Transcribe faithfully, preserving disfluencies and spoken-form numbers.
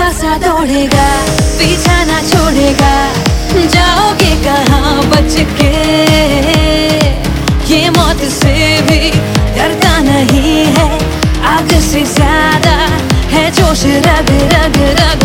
सा दौड़ेगा, पीछा ना छोड़ेगा, जाओगे कहाँ बच के। ये मौत से भी डरता नहीं है, आग से ज्यादा है जोश रग रग रग